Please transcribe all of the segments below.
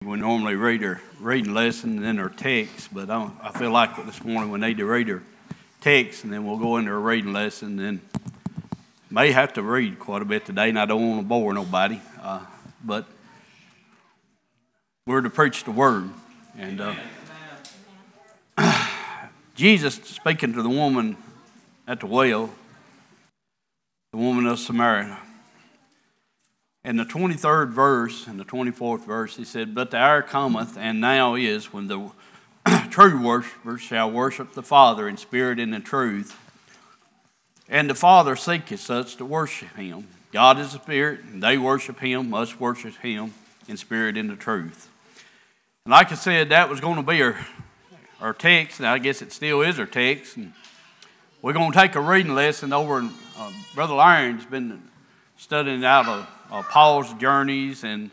We normally read our reading lesson and then our text, but I feel like this morning we need to read our text and then we'll go into our reading lesson. And may have to read quite a bit today, and I don't want to bore nobody, but we're to preach the word. And Jesus speaking to the woman at the well, the woman of Samaria. In the 23rd verse and the 24th verse, he said, "But the hour cometh, and now is, when the true worshipers shall worship the Father in spirit and in truth. And the Father seeketh such to worship him. God is a spirit, and they worship him, must worship him in spirit and in truth." And like I said, that was going to be our text, and I guess it still is our text. And we're going to take a reading lesson over, and Brother Larry's been studying out of Paul's journeys and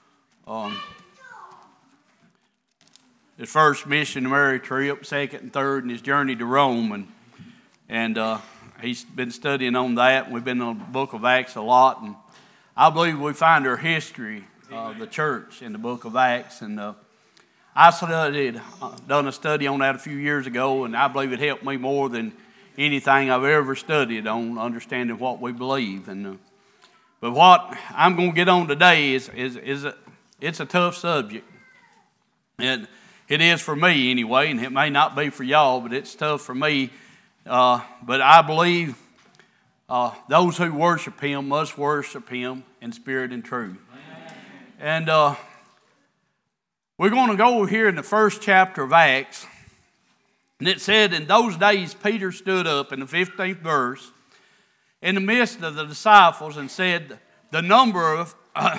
his first missionary trip, second and third, and his journey to Rome. And he's been studying on that. We've been on the book of Acts a lot. And I believe we find our history of the church in the book of Acts. And I done a study on that a few years ago, and I believe it helped me more than anything I've ever studied on understanding what we believe. But what I'm going to get on today is it's a tough subject. And it is for me anyway, and it may not be for y'all, but it's tough for me. But I believe those who worship him must worship him in spirit and truth. And we're going to go here in the first chapter of Acts. And it said, "In those days Peter stood up," in the 15th verse, "in the midst of the disciples, and said, the number of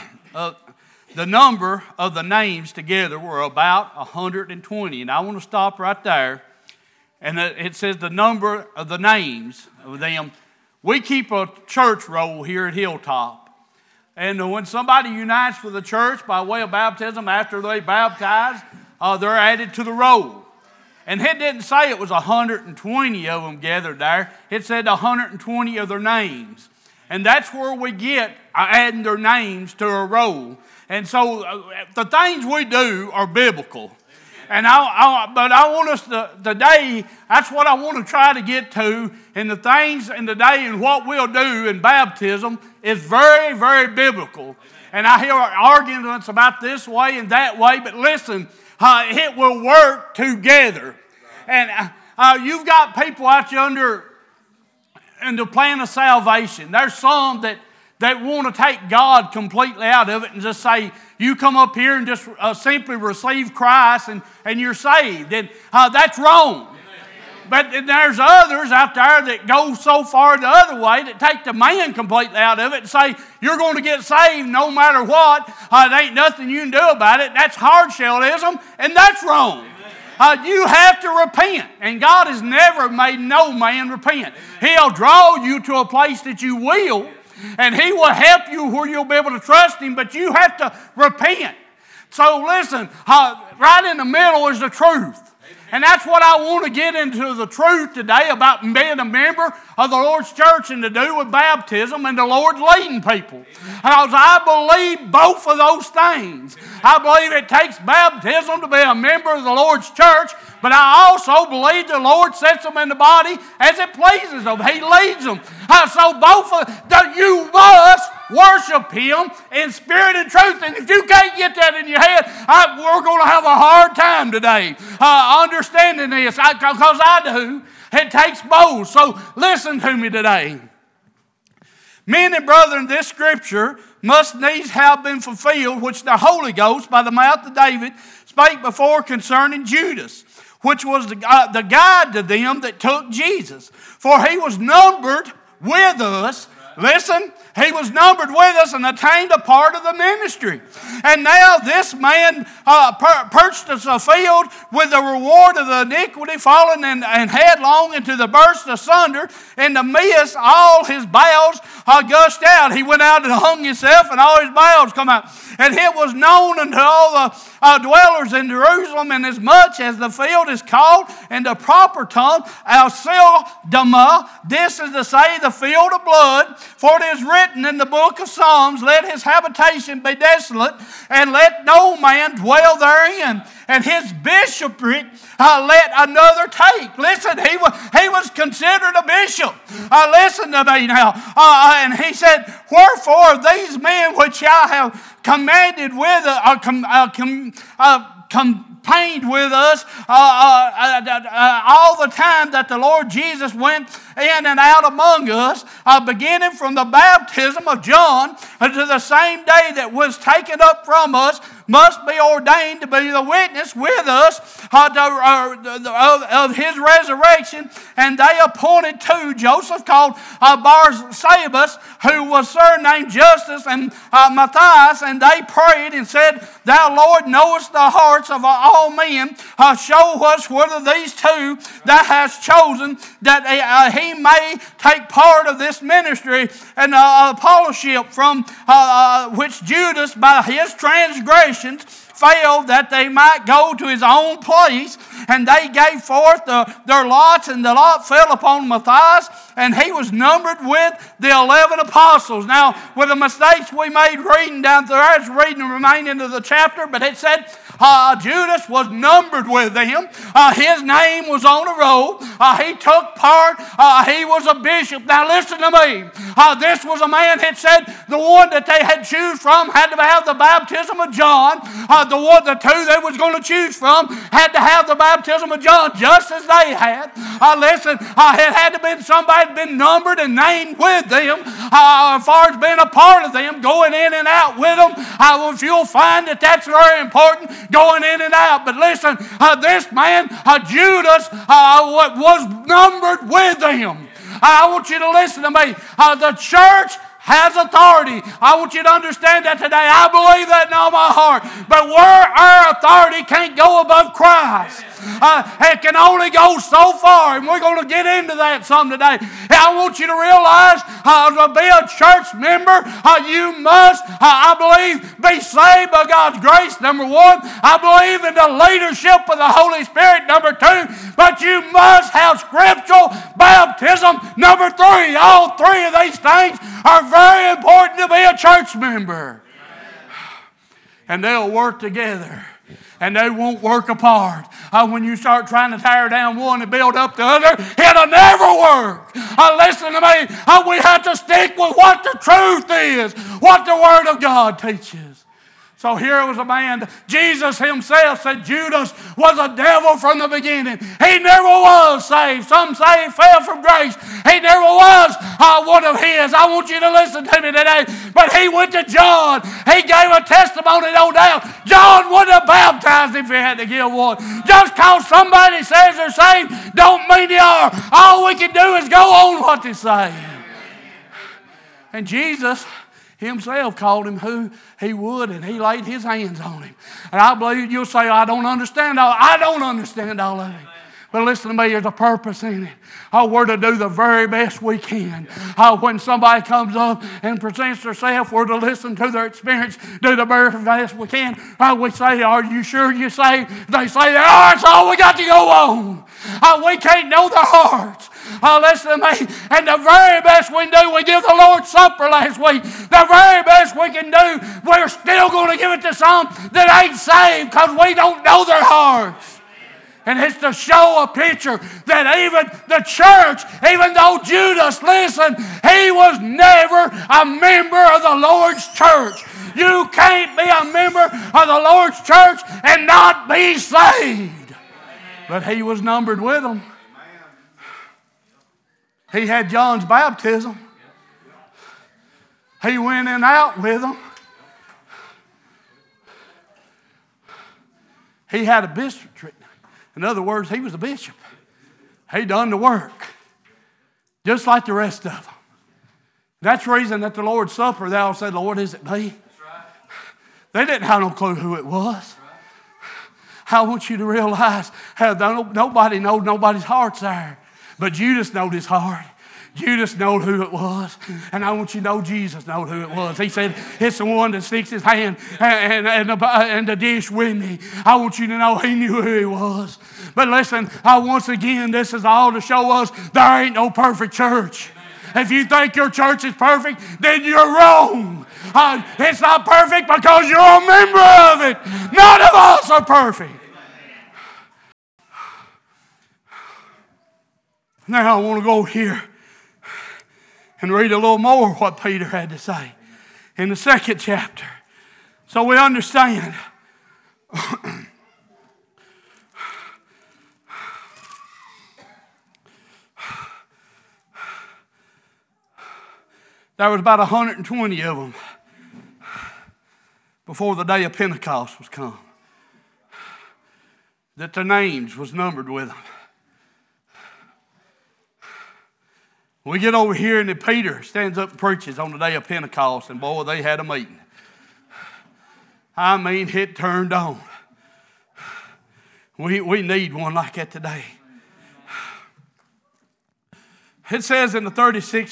the names together were about 120. And I want to stop right there. And it says the number of the names of them. We keep a church roll here at Hilltop. And when somebody unites with the church by way of baptism, after they baptize, they're added to the roll. And it didn't say it was 120 of them gathered there. It said 120 of their names. And that's where we get adding their names to a roll. And so the things we do are biblical. And but I want us today, that's what I want to try to get to. And the things in the day and what we'll do in baptism is very, very biblical. And I hear arguments about this way and that way, but listen, it will work together. And you've got people out yonder in the plan of salvation. There's some that want to take God completely out of it and just say, you come up here and just simply receive Christ and you're saved. And that's wrong. But there's others out there that go so far the other way that take the man completely out of it and say, you're going to get saved no matter what. There ain't nothing you can do about it. That's hard-shellism, and that's wrong. You have to repent, and God has never made no man repent. He'll draw you to a place that you will, and He will help you where you'll be able to trust Him, but you have to repent. So listen, right in the middle is the truth. And that's what I want to get into the truth today about being a member of the Lord's church and to do with baptism and the Lord leading people. Because I believe both of those things. I believe it takes baptism to be a member of the Lord's church, but I also believe the Lord sets them in the body as it pleases them. He leads them. So both of you must worship Him in spirit and truth. And if you can't get that in your head, we're going to have a hard time today understanding this, because I do. It takes both. So listen to me today. Men and brethren, this scripture must needs have been fulfilled, which the Holy Ghost by the mouth of David spake before concerning Judas, which was the guide to them that took Jesus. For he was numbered with us. Listen, he was numbered with us and attained a part of the ministry. And now this man purchased a field with the reward of the iniquity, fallen and headlong into the burst asunder. In the midst, all his bowels gushed out. He went out and hung himself, and all his bowels come out. And it was known unto all the dwellers in Jerusalem, inasmuch as the field is called in the proper tongue Al-Sildama, this is to say the field of blood. For it is written in the book of Psalms, let his habitation be desolate, and let no man dwell therein. And his bishopric let another take. Listen, he was considered a bishop. Listen to me now. And he said, wherefore these men which I have commanded with, campaigned with us all the time that the Lord Jesus went in and out among us, beginning from the baptism of John to the same day that was taken up from us, must be ordained to be the witness with us of his resurrection. And they appointed two, Joseph called Barsabas, who was surnamed Justus, and Matthias, and they prayed and said, Thou, Lord, knowest the hearts of all men. Show us whether these two thou hast chosen, that he may take part of this ministry and apostleship, from which Judas by his transgressions failed, that they might go to his own place. And they gave forth their lots, and the lot fell upon Matthias, and he was numbered with the 11 apostles. Now, with the mistakes we made reading down there, I was reading the remaining of the chapter, but it said Judas was numbered with them. His name was on a roll. He took part. He was a bishop. Now listen to me. This was a man that said the one that they had choose from had to have the baptism of John. The two they was going to choose from had to have the baptism of John, just as they had. Listen, it had to be somebody been numbered and named with them, as far as being a part of them, going in and out with them. If you'll find that that's very important, going in and out. But listen, this man, Judas, was numbered with them. I want you to listen to me. The church has authority. I want you to understand that today. I believe that in all my heart. But where our authority can't go above Christ. It can only go so far, and we're going to get into that some today. I want you to realize to be a church member, you must, I believe, be saved by God's grace, number one. I believe in the leadership of the Holy Spirit, number two. But you must have scriptural baptism, number three. All three of these things are very important to be a church member. And they'll work together. And they won't work apart. When you start trying to tear down one and build up the other, it'll never work. Listen to me. We have to stick with what the truth is, what the Word of God teaches. So here was a man, Jesus himself said Judas was a devil from the beginning. He never was saved. Some say he fell from grace. He never was one of his. I want you to listen to me today. But he went to John. He gave a testimony, no doubt. John wouldn't have baptized if he had to give one. Just because somebody says they're saved don't mean they are. All we can do is go on what they say. And Jesus himself called him who he would, and he laid his hands on him. And I believe you'll say, I don't understand all of it. But listen to me, there's a purpose in it. We're to do the very best we can. When somebody comes up and presents themselves, we're to listen to their experience, do the very best we can. We say, are you sure you're saved? They say, that's all we got to go on. We can't know their hearts. Listen to me. And the very best we can do, we give the Lord's Supper last week. The very best we can do, we're still going to give it to some that ain't saved because we don't know their hearts. And it's to show a picture that even the church, even though Judas, listen, he was never a member of the Lord's church. You can't be a member of the Lord's church and not be saved. But he was numbered with them. He had John's baptism. He went in and out with them. He had a bishopric. In other words, he was a bishop. He done the work. Just like the rest of them. That's the reason that the Lord's Supper, they all said, Lord, is it me? They didn't have no clue who it was. I want you to realize how nobody knows nobody's heart's there. But Judas knowed his heart. Judas knew who it was. And I want you to know Jesus knew who it was. He said, it's the one that sticks his hand and the dish with me. I want you to know he knew who he was. But listen, once again, this is all to show us there ain't no perfect church. If you think your church is perfect, then you're wrong. It's not perfect because you're a member of it. None of us are perfect. Now I want to go here and read a little more what Peter had to say in the 2nd chapter, so we understand. There was about 120 of them before the day of Pentecost was come, that their names was numbered with them. We get over here and then Peter stands up and preaches on the day of Pentecost, and boy, they had a meeting. I mean, it turned on. We need one like that today. It says in the 36th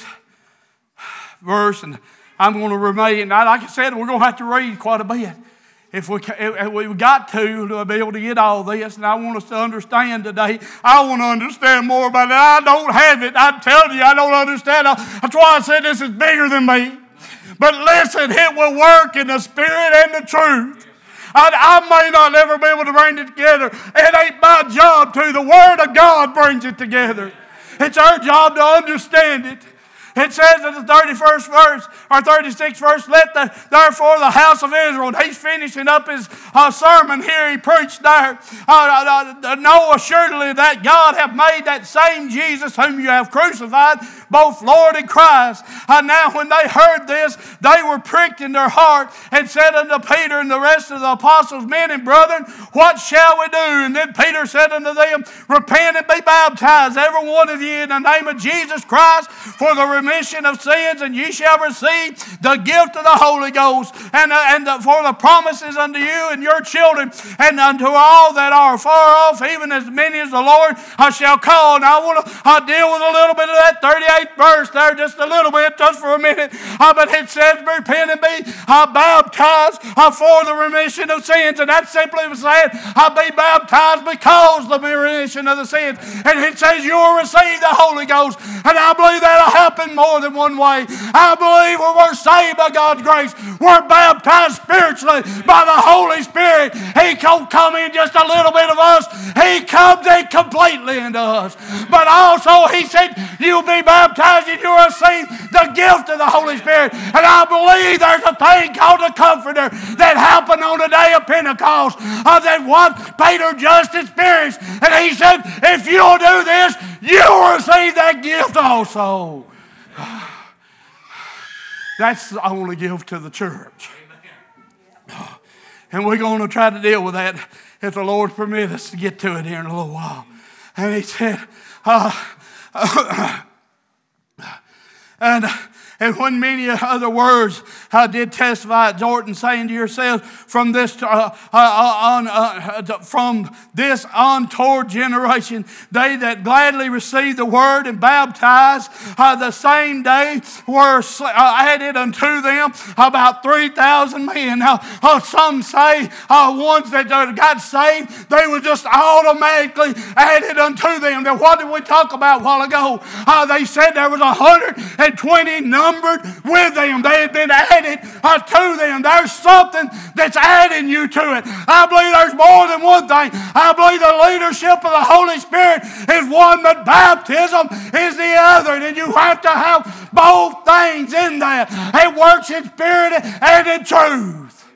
verse, and I'm going to remain, like I said, we're going to have to read quite a bit. If we've got to be able to get all this, and I want us to understand today. I want to understand more about it. I don't have it. I'm telling you, I don't understand. That's why I said this is bigger than me. But listen, it will work in the spirit and the truth. I may not ever be able to bring it together. It ain't my job to. The Word of God brings it together. It's our job to understand it. It says in the 31st verse, or 36th verse, therefore the house of Israel, and he's finishing up his sermon here, he preached there, know assuredly that God hath made that same Jesus whom you have crucified, both Lord and Christ. Now when they heard this, they were pricked in their heart, and said unto Peter and the rest of the apostles, men and brethren, what shall we do? And then Peter said unto them, repent and be baptized, every one of you, in the name of Jesus Christ, for the remission of sins, and ye shall receive the gift of the Holy Ghost, and for the promises unto you and your children, and unto all that are far off, even as many as the Lord shall call. Now I want to deal with a little bit of that 38th verse there, just a little bit, just for a minute. But it says, repent and be baptized for the remission of sins, and that simply said, be baptized because of the remission of the sins. And it says you will receive the Holy Ghost, and I believe that'll happen more than one way. I believe when we're saved by God's grace, we're baptized spiritually by the Holy Spirit. He don't come in just a little bit of us. He comes in completely into us. But also He said, you'll be baptized and you'll receive the gift of the Holy Spirit. And I believe there's a thing called the Comforter that happened on the day of Pentecost, that what Peter just experienced. And he said, if you'll do this, you'll receive that gift also. That's I want to give to the church. And we're going to try to deal with that if the Lord permits us to get to it here in a little while. And he said, and when many other words did testify, exhorting, saying to yourselves, from this untoward generation, they that gladly received the word and baptized the same day were added unto them about 3,000 men. Now, some say ones that got saved, they were just automatically added unto them. Now, what did we talk about a while ago? They said there was 120 numbered with them. They had been added to them. There's something that's adding you to it. I believe there's more than one thing. I believe the leadership of the Holy Spirit is one, but baptism is the other. And you have to have both things in there. It works in spirit and in truth.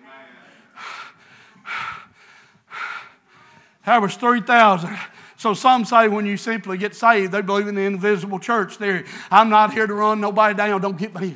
There was 3,000. So some say when you simply get saved, they believe in the invisible church theory. I'm not here to run nobody down. Don't get me.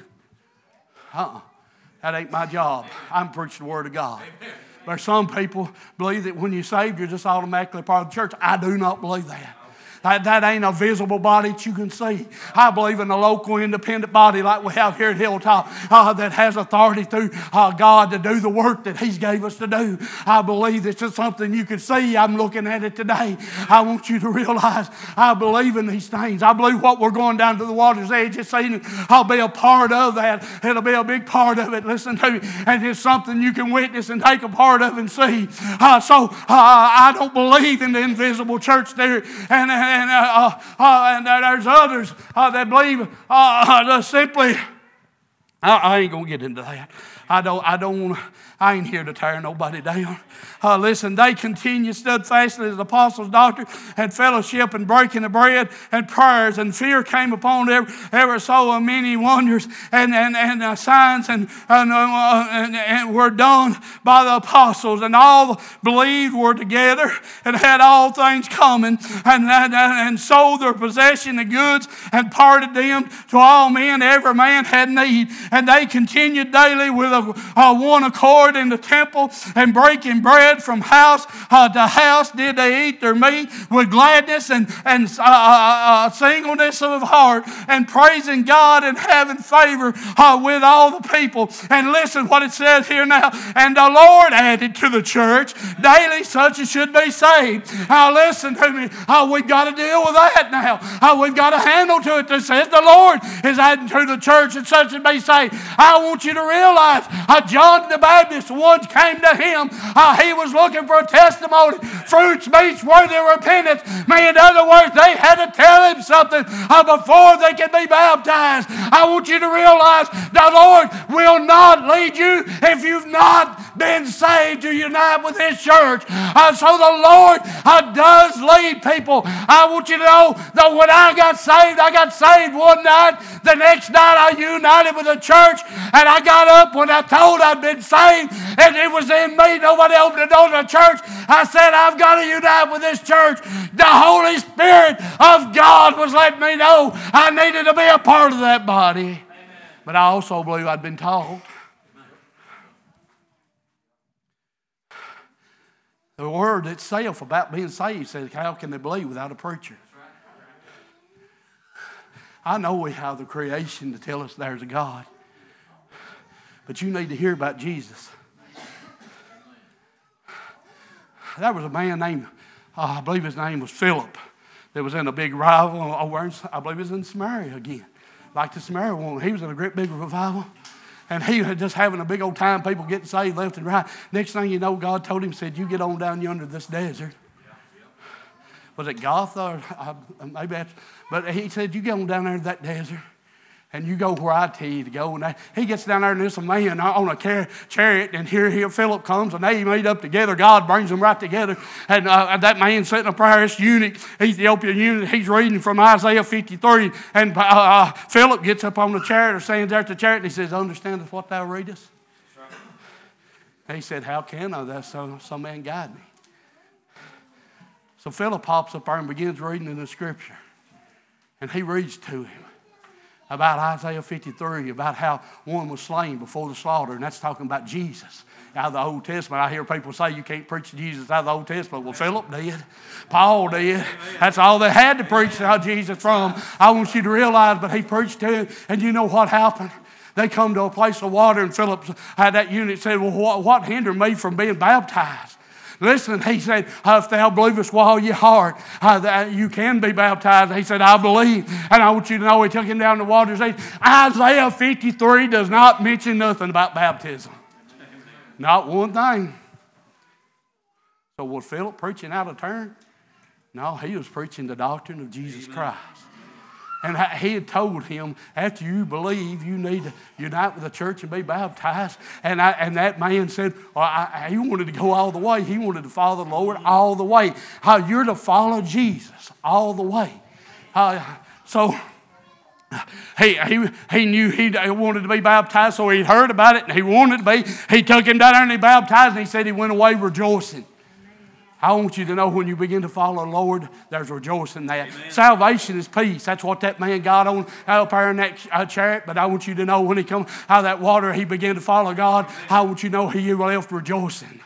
That ain't my job. I'm preaching the Word of God. There's some people believe that when you're saved, you're just automatically part of the church. I do not believe that. That ain't a visible body that you can see. I believe in a local independent body like we have here at Hilltop that has authority through God to do the work that He's gave us to do. I believe it's just something you can see. I'm looking at it today. I want you to realize I believe in these things. I believe what we're going down to the water's edge this evening, I'll be a part of that. It'll be a big part of it. Listen to me. And it's something you can witness and take a part of and see. So I don't believe in the invisible church there. And and there's others that believe simply. I ain't gonna get into that. I don't want. I ain't here to tear nobody down. Listen, they continued steadfastly as the apostles' doctrine and fellowship and breaking the bread and prayers, and fear came upon ever so many wonders and signs and were done by the apostles, and all believed were together and had all things common, and sold their possession and goods and parted them to all men. Every man had need, and they continued daily with one accord in the temple, and breaking bread from house to house did they eat their meat with gladness and singleness of heart, and praising God and having favor with all the people. And listen what it says here now. And the Lord added to the church daily such as should be saved. Now listen to me. We've got to deal with that now. We've got a handle to it that says the Lord is adding to the church and such as be saved. I want you to realize John the Baptist once came to him. He was looking for a testimony, fruits, meats, worthy of repentance. In other words, they had to tell him something before they could be baptized. I want you to realize the Lord will not lead you if you've not been saved to unite with His church. So the Lord does lead people. I want you to know that when I got saved one night. The next night I united with the church, and I got up when I told I'd been saved, and it was in me. Nobody opened the door to the church. I said, I've got to unite with this church. The Holy Spirit of God was letting me know I needed to be a part of that body. Amen. But I also believe I'd been taught. The word itself about being saved says, how can they believe without a preacher? I know we have the creation to tell us there's a God. But you need to hear about Jesus. There was a man named, I believe his name was Philip, that was in a big revival over, I believe it was in Samaria again. Like the Samaria one. He was in a great big revival. And he was just having a big old time, people getting saved left and right. Next thing you know, God told him, said, you get on down yonder this desert. Was it Gotha? Or maybe that's, but he said, you get on down there to that desert, and you go where I tell you to go. And he gets down there, and there's a man on a chariot, and here Philip comes, and they meet up together. God brings them right together. And that man sitting up there, this eunuch, Ethiopian eunuch, he's reading from Isaiah 53. And Philip gets up on the chariot, or stands there at the chariot, and he says, understandest what thou readest? Right. He said, how can I? That some man guide me. So Philip hops up there and begins reading in the scripture. And he reads to him about Isaiah 53, about how one was slain before the slaughter. And that's talking about Jesus out of the Old Testament. I hear people say you can't preach Jesus out of the Old Testament. Well, Philip did. Paul did. That's all they had to preach out Jesus from. I want you to realize, but he preached to him. And you know what happened? They come to a place of water, and Philip had that eunuch said, well, what hindered me from being baptized? Listen, he said, if thou believest with all your heart, that you can be baptized. He said, I believe. And I want you to know, he took him down the water and said, Isaiah 53 does not mention nothing about baptism. Not one thing. So was Philip preaching out of turn? No, he was preaching the doctrine of Jesus Christ. And he had told him, after you believe, you need to unite with the church and be baptized. And that man said, well, he wanted to go all the way. He wanted to follow the Lord all the way. You're to follow Jesus all the way. So he knew he wanted to be baptized, so he heard about it, and he wanted to be. He took him down there and he baptized, and he said he went away rejoicing. I want you to know when you begin to follow the Lord, there's rejoicing in that. Amen. Salvation is peace. That's what that man got on up there in that chariot. But I want you to know when he come out of that water, he began to follow God. Amen. I want you to know he left rejoicing.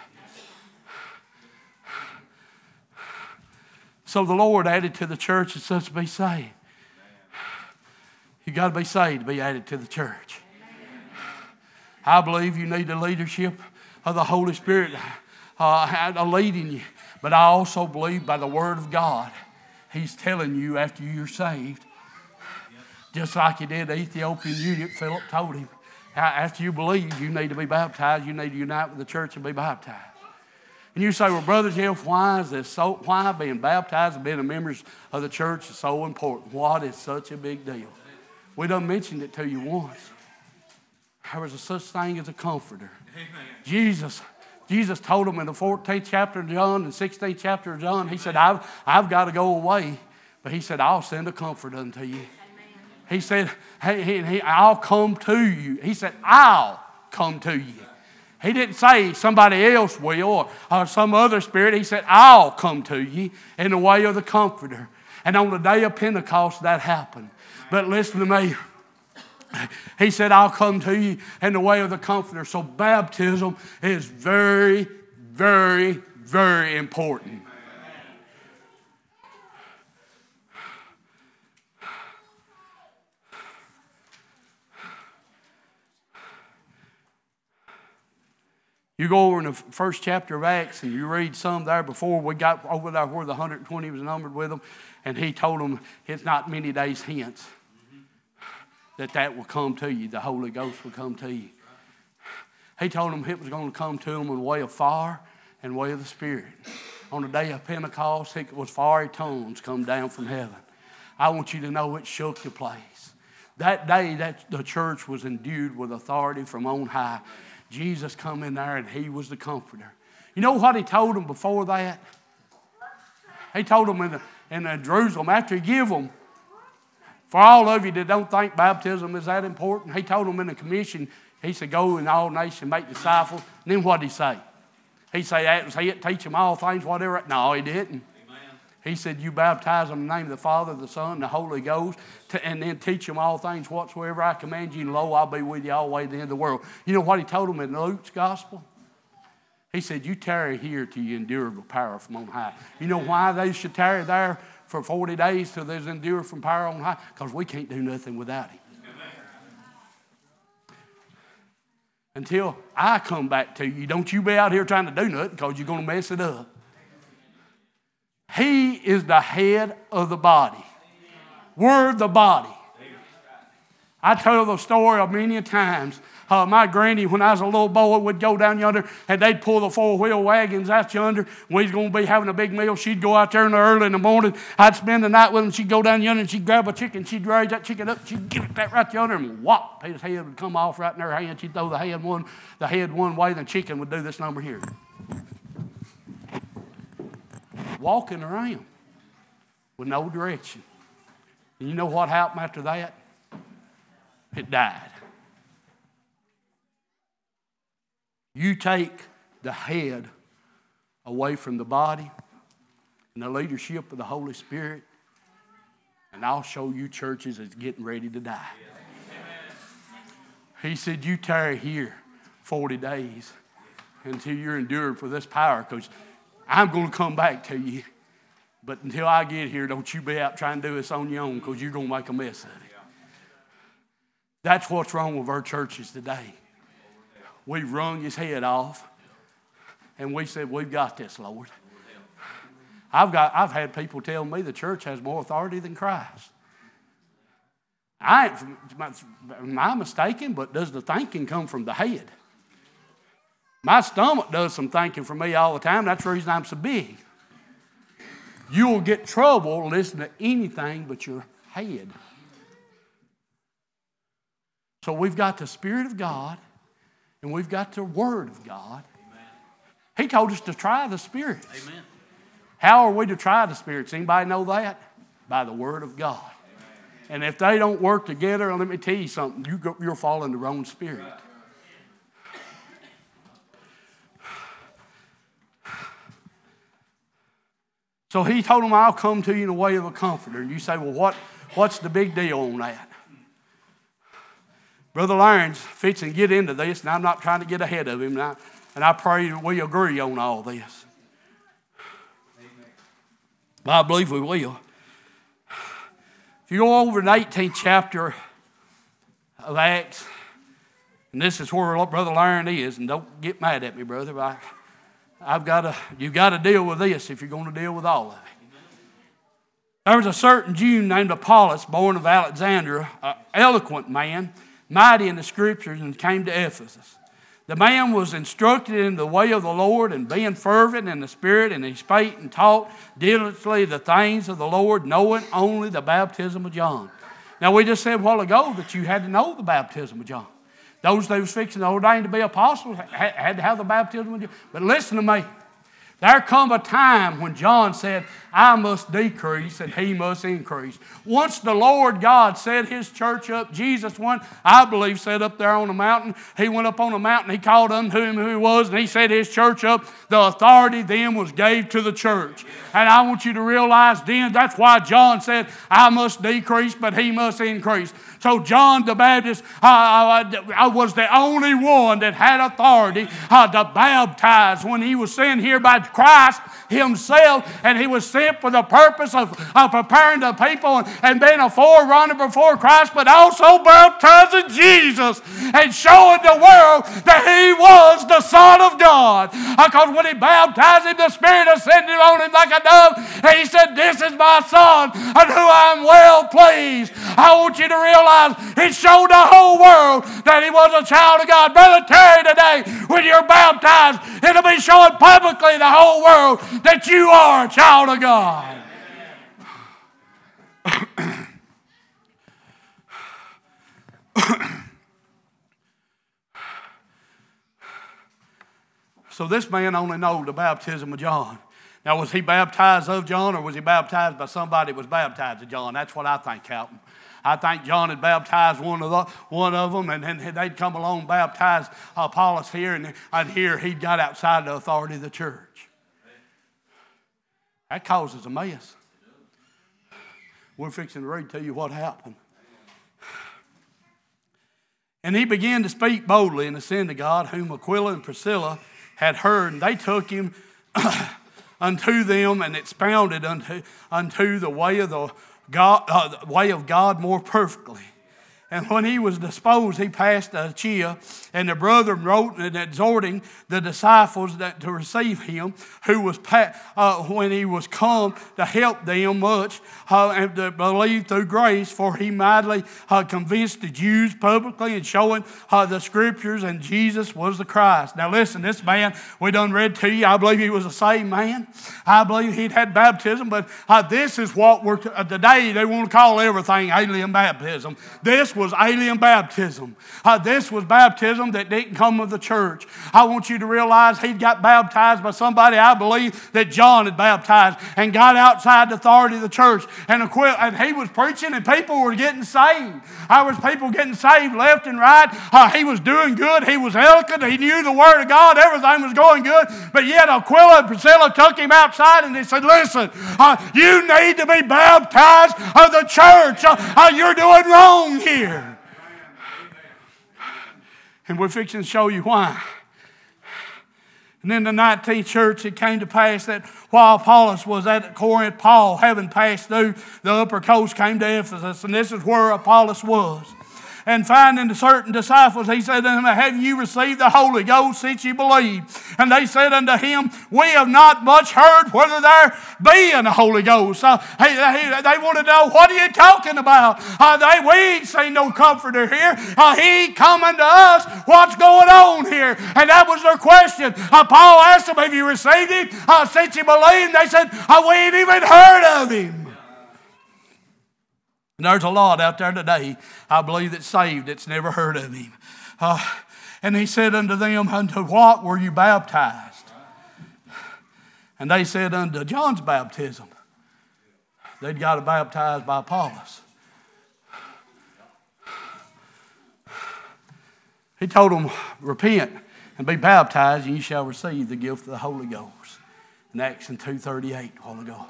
So the Lord added to the church and says to be saved. You got to be saved to be added to the church. I believe you need the leadership of the Holy Spirit leading you. But I also believe by the Word of God, He's telling you after you're saved, just like He did the Ethiopian eunuch, Philip told him, after you believe, you need to be baptized. You need to unite with the church and be baptized. And you say, well, Brother Jeff, why is this so? Why being baptized and being a member of the church is so important? What is such a big deal? We done mentioned it to you once. There was a such thing as a comforter. Amen. Jesus told them in the 14th chapter of John and 16th chapter of John, he said, I've got to go away. But he said, I'll send a comforter unto you. Amen. He said, I'll come to you. He said, I'll come to you. He didn't say somebody else will or some other spirit. He said, I'll come to you in the way of the comforter. And on the day of Pentecost, that happened. But listen to me. He said, I'll come to you in the way of the comforter. So baptism is very, very, very important. You go over in the first chapter of Acts and you read some there before we got over there where the 120 was numbered with them. And he told them it's not many days hence that will come to you. The Holy Ghost will come to you. He told them it was going to come to them in the way of fire and way of the Spirit. On the day of Pentecost, it was fiery tongues come down from heaven. I want you to know it shook the place. That day that the church was endued with authority from on high. Jesus come in there and he was the comforter. You know what he told them before that? He told them in Jerusalem, after he gave them, for all of you that don't think baptism is that important, he told them in the commission, he said, go in all nations, make disciples. And then what did he say? He said, teach them all things, whatever. No, he didn't. He said, you baptize them in the name of the Father, the Son, and the Holy Ghost, and then teach them all things whatsoever I command you, and lo, I'll be with you all the way to the end of the world. You know what he told them in Luke's gospel? He said, you tarry here till you endure the power from on high. You know why they should tarry there for 40 days till there's endure from power on high? Because we can't do nothing without him. Until I come back to you, don't you be out here trying to do nothing because you're going to mess it up. He is the head of the body. We're the body. I tell the story of many times. My granny, when I was a little boy, would go down yonder and they'd pull the four-wheel wagons out yonder. When he's going to be having a big meal, she'd go out there early in the morning. I'd spend the night with him. She'd go down yonder and she'd grab a chicken. She'd raise that chicken up. She'd give it that right yonder and whop. His head would come off right in her hand. She'd throw the head one way, and the chicken would do this number here. Walking around with no direction. And you know what happened after that? It died. You take the head away from the body and the leadership of the Holy Spirit, and I'll show you churches that's getting ready to die. He said, you tarry here 40 days until you're endured for this power, because I'm going to come back to you. But until I get here, don't you be out trying to do this on your own, because you're going to make a mess of it. That's what's wrong with our churches today. We've wrung his head off, and we said, we've got this, Lord. I've had people tell me the church has more authority than Christ. Am I mistaken? But does the thinking come from the head? My stomach does some thinking for me all the time. That's the reason I'm so big. You will get trouble listening to anything but your head. So we've got the Spirit of God, and we've got the Word of God. Amen. He told us to try the spirits. Amen. How are we to try the spirits? Anybody know that? By the Word of God. Amen. And if they don't work together, let me tell you something, you're following the wrong spirit. Right. So he told them, I'll come to you in the way of a comforter. And you say, well, what's the big deal on that? Brother Lawrence fits and get into this, and I'm not trying to get ahead of him. And I pray that we agree on all this. But I believe we will. If you go over to the 18th chapter of Acts, and this is where Brother Lawrence is, and don't get mad at me, brother, but you've got to deal with this if you're going to deal with all of it. There was a certain Jew named Apollos, born of Alexandria, an eloquent man, mighty in the Scriptures, and came to Ephesus. The man was instructed in the way of the Lord, and being fervent in the Spirit, and he spake and taught diligently the things of the Lord, knowing only the baptism of John. Now, we just said a while ago that you had to know the baptism of John. Those that was fixing to ordain to be apostles had to have the baptism of John. But listen to me. There come a time when John said, I must decrease and he must increase. Once the Lord God set his church up, Jesus one, I believe, set up there on the mountain. He went up on the mountain, he called unto him who he was, and he set his church up. The authority then was gave to the church. And I want you to realize then, that's why John said, I must decrease, but he must increase. So John the Baptist was the only one that had authority to baptize when he was sent here by Christ himself, and he was sent for the purpose of preparing the people and being a forerunner before Christ, but also baptizing Jesus and showing the world that he was the Son of God. Because when he baptized him, the Spirit ascended on him like a dove, and he said, this is my Son, in whom I am well pleased. I want you to realize it showed the whole world that he was a child of God. Brother Terry, today, when you're baptized, it'll be showing publicly the whole world that you are a child of God. So this man only knows the baptism of John. Now, was he baptized of John, or was he baptized by somebody that was baptized of John? That's what I think, Calton. I think John had baptized one of them, and then they'd come along and baptize Apollos here, and here he'd got outside the authority of the church. That causes a mess. We're fixing to read to you what happened. And he began to speak boldly in the synagogue, whom Aquila and Priscilla had heard, and they took him unto them and expounded unto the way of God more perfectly. And when he was disposed, he passed to Achaia, and the brethren wrote and exhorting the disciples to receive him, who was when he was come to help them much and to believe through grace, for he mightily convinced the Jews publicly and showing the Scriptures, and Jesus was the Christ. Now listen, this man we done read to you, I believe he was a saved man. I believe he'd had baptism, but this is what we're today they want to call everything alien baptism. This was alien baptism. This was baptism that didn't come of the church. I want you to realize he'd got baptized by somebody, I believe, that John had baptized and got outside the authority of the church. And he was preaching and people were getting saved. There was people getting saved left and right. He was doing good. He was eloquent. He knew the Word of God. Everything was going good. But yet Aquila and Priscilla took him outside and they said, listen, you need to be baptized of the church. You're doing wrong here. And we're fixing to show you why. And in the 19th church, it came to pass that while Apollos was at Corinth, Paul, having passed through the upper coast, came to Ephesus. And this is where Apollos was. And finding certain disciples, he said unto them, have you received the Holy Ghost since you believe? And they said unto him, we have not much heard whether there be in the Holy Ghost. They want to know, what are you talking about? We ain't seen no comforter here. He ain't coming to us. What's going on here? And that was their question. Paul asked them, have you received him since you believe? And they said, we ain't even heard of him. And there's a lot out there today, I believe, that's saved, that's never heard of him. And he said unto them, unto what were you baptized? And they said, unto John's baptism. They'd got baptized by Apollos. He told them, repent and be baptized, and you shall receive the gift of the Holy Ghost. In Acts 2:38, a while ago.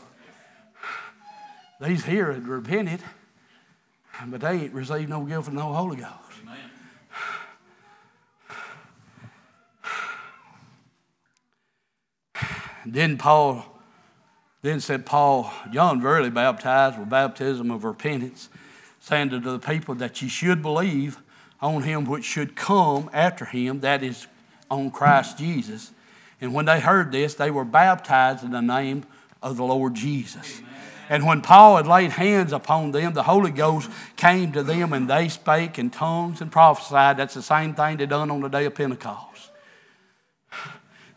These here had repented, but they ain't received no gift of no Holy Ghost. Amen. Then said Paul, John verily baptized with baptism of repentance, saying to the people that ye should believe on him which should come after him, that is, on Christ Jesus. And when they heard this, they were baptized in the name of the Lord Jesus. Amen. And when Paul had laid hands upon them, the Holy Ghost came to them, and they spake in tongues and prophesied. That's the same thing they done on the day of Pentecost.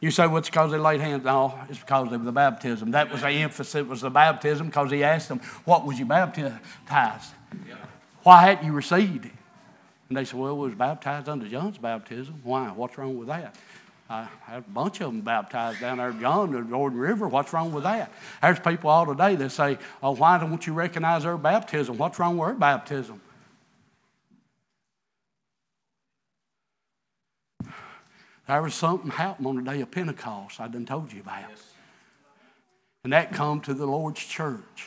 You say, well, it's because they laid hands. No, it's because of the baptism. That was the emphasis. It was the baptism because he asked them, what was you baptized? Why hadn't you received it? And they said, well, we was baptized under John's baptism. Why? What's wrong with that? I had a bunch of them baptized down there at John, the Jordan River. What's wrong with that? There's people all today that say, oh, why don't you recognize their baptism? What's wrong with their baptism? There was something happened on the day of Pentecost I done told you about. And that come to the Lord's church.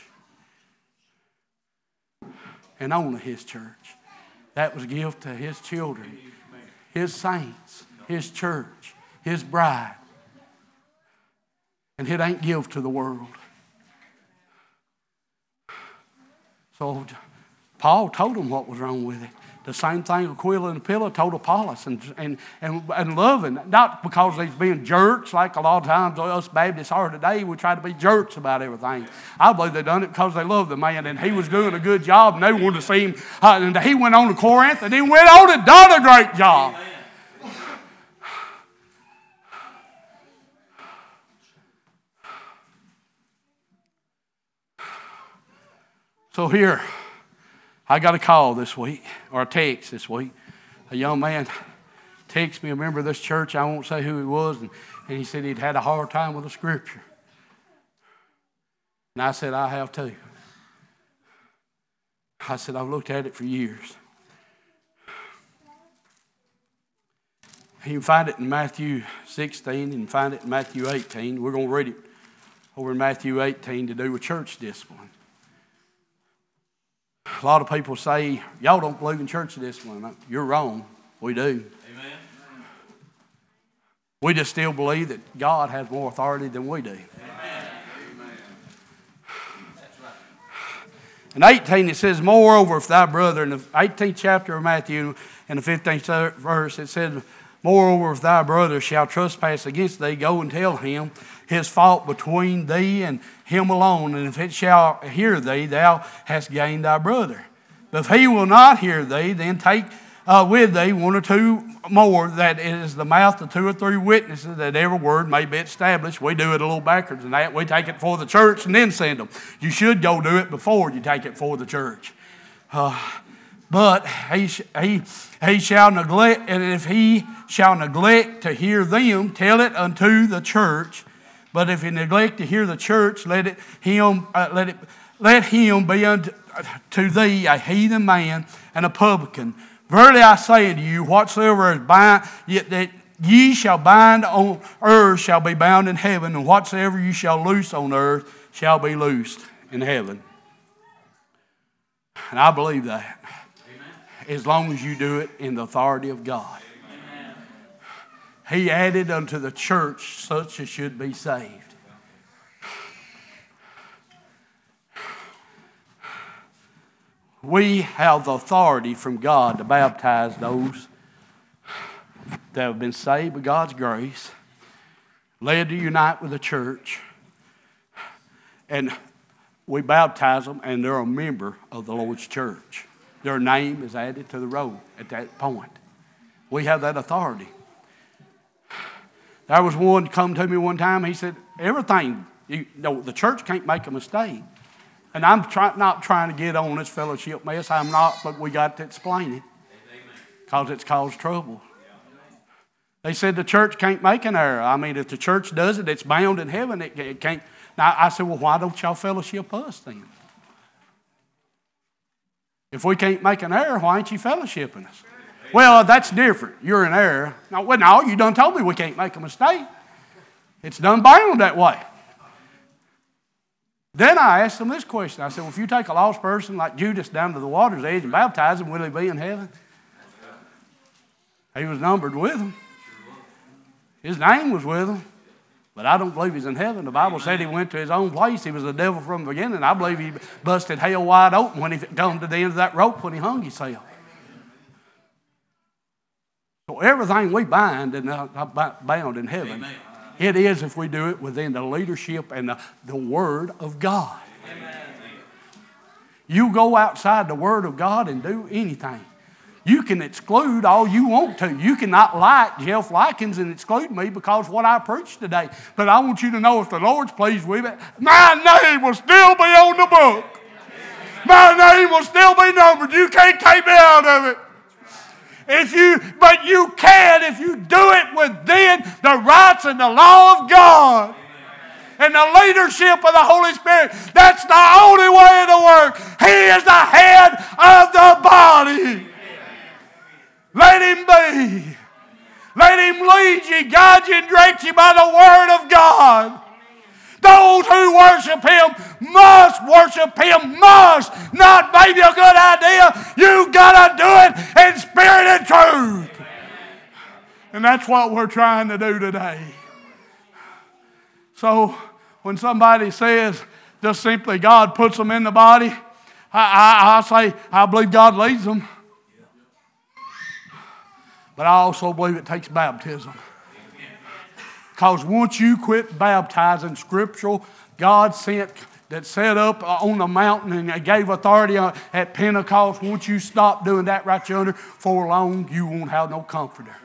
And only his church. That was a gift to his children, his saints, his church, his bride. And it ain't give to the world. So Paul told them what was wrong with it. The same thing Aquila and Aquila told Apollos and loving, not because he's being jerks like a lot of times us Baptists are today. We try to be jerks about everything. I believe they done it because they loved the man and he was doing a good job and they wanted to see him. And he went on to Corinth and he went on and done a great job. So here, I got a call this week, or a text this week. A young man texted me, a member of this church, I won't say who he was, and he said he'd had a hard time with the scripture. And I said, I have too. I said, I've looked at it for years. You can find it in Matthew 16 and find it in Matthew 18. We're going to read it over in Matthew 18 to do with church discipline. A lot of people say, y'all don't believe in church discipline. You're wrong. We do. Amen. We just still believe that God has more authority than we do. Amen. That's right. In 18 it says, moreover, if thy brother, in the 18th chapter of Matthew, in the 15th verse, it says, moreover, if thy brother shall trespass against thee, go and tell him his fault between thee and him alone. And if it shall hear thee, thou hast gained thy brother. But if he will not hear thee, then take with thee one or two more, that it is the mouth of 2 or 3 witnesses, that every word may be established. We do it a little backwards than that. We take it for the church and then send them. You should go do it before you take it for the church. But he shall neglect, and if he shall neglect to hear them, tell it unto the church. But if he neglect to hear the church, let him be unto thee a heathen man and a publican. Verily I say unto you, whatsoever is bind, that ye shall bind on earth shall be bound in heaven, and whatsoever you shall loose on earth shall be loosed in heaven. And I believe that. Amen. As long as you do it in the authority of God. Amen. He added unto the church such as should be saved. We have the authority from God to baptize those that have been saved by God's grace, led to unite with the church, and we baptize them and they're a member of the Lord's church. Their name is added to the roll at that point. We have that authority. There was one come to me one time, he said, everything, the church can't make a mistake. And I'm not trying to get on this fellowship mess. I'm not, but we got to explain it. Because it's caused trouble. They said the church can't make an error. I mean, if the church does it, it's bound in heaven. It can't. Now, I said, well, why don't y'all fellowship us then? If we can't make an error, why ain't you fellowshipping us? Well, that's different. You're in error. No, you done told me we can't make a mistake. It's done bound that way. Then I asked them this question. I said, well, if you take a lost person like Judas down to the water's edge and baptize him, will he be in heaven? He was numbered with them. His name was with him. But I don't believe he's in heaven. The Bible said he went to his own place. He was the devil from the beginning. I believe he busted hell wide open when he come to the end of that rope when he hung himself. So everything we bind is not bound in heaven. Amen. It is if we do it within the leadership and the Word of God. Amen. You go outside the Word of God and do anything. You can exclude all you want to. You cannot like Jeff Likens and exclude me because of what I preached today. But I want you to know if the Lord's pleased with it, my name will still be on the book. My name will still be numbered. You can't take me out of it. But you can if you do it within the rights and the law of God and the leadership of the Holy Spirit. That's the only way it'll work. He is the head of the body. Let Him be. Let Him lead you, guide you, and direct you by the Word of God. Those who worship Him must worship Him, must. Not maybe a good idea. You've got to do it in spirit and truth. And that's what we're trying to do today. So when somebody says just simply God puts them in the body, I say I believe God leads them. But I also believe it takes baptism. Because once you quit baptizing scriptural, God sent that set up on the mountain and gave authority at Pentecost. Once you stop doing that right yonder, for long you won't have no comforter.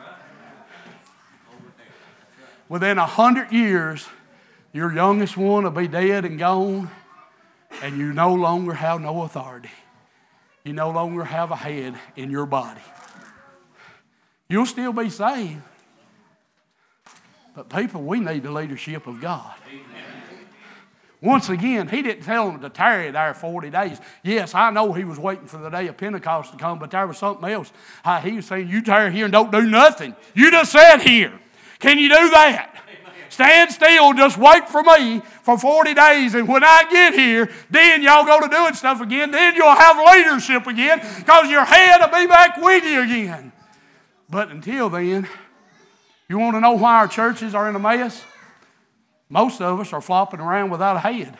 Within 100 years, your youngest one will be dead and gone, and you no longer have no authority. You no longer have a head in your body. You'll still be saved. But people, we need the leadership of God. Amen. Once again, He didn't tell them to tarry there 40 days. Yes, I know He was waiting for the day of Pentecost to come, but there was something else. He was saying, you tarry here and don't do nothing. You just sat here. Can you do that? Amen. Stand still, just wait for me for 40 days, and when I get here, then y'all go to doing stuff again. Then you'll have leadership again, because your head will be back with you again. But until then, you want to know why our churches are in a mess? Most of us are flopping around without a head.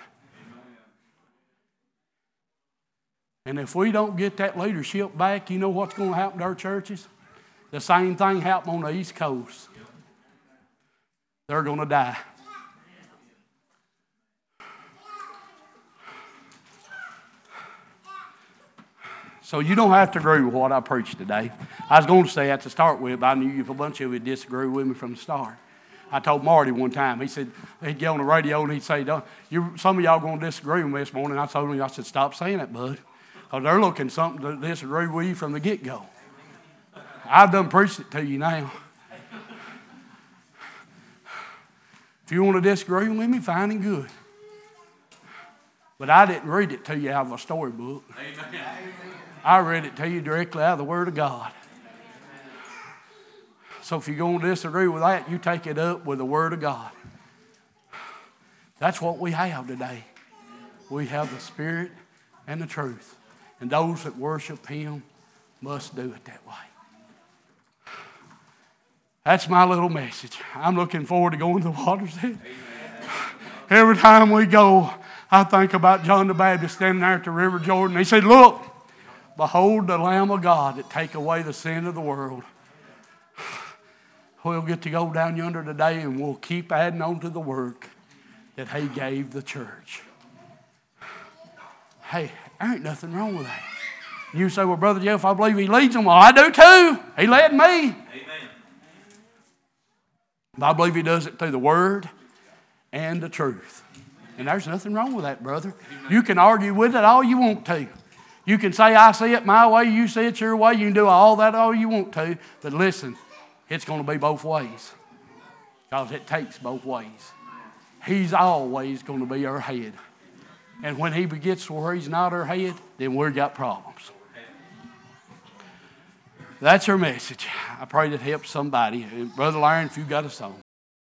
And if we don't get that leadership back, you know what's going to happen to our churches? The same thing happened on the East Coast. They're going to die. So you don't have to agree with what I preached today. I was going to say that to start with, but I knew a bunch of you would disagree with me from the start. I told Marty one time, he said, he'd get on the radio and he'd say, some of y'all going to disagree with me this morning. I told him, I said, stop saying that, bud. Because they're looking for something to disagree with you from the get-go. I've done preached it to you now. If you want to disagree with me, fine and good. But I didn't read it to you out of a storybook. Amen. I read it to you directly out of the Word of God. So if you're going to disagree with that, you take it up with the Word of God. That's what we have today. We have the Spirit and the truth. And those that worship Him must do it that way. That's my little message. I'm looking forward to going to the water's edge. Every time we go, I think about John the Baptist standing there at the River Jordan. He said, look, behold the Lamb of God that take away the sin of the world. We'll get to go down yonder today and we'll keep adding on to the work that He gave the church. Hey, there ain't nothing wrong with that. You say, well, Brother Jeff, I believe He leads them. Well, I do too. He led me. Amen. But I believe He does it through the Word and the truth. And there's nothing wrong with that, brother. You can argue with it all you want to. You can say, I see it my way, you see it your way. You can do all that all you want to. But listen, it's going to be both ways. Because it takes both ways. He's always going to be our head. And when He gets where He's not our head, then we've got problems. That's our message. I pray that helps somebody. Brother Larry, if you've got a song.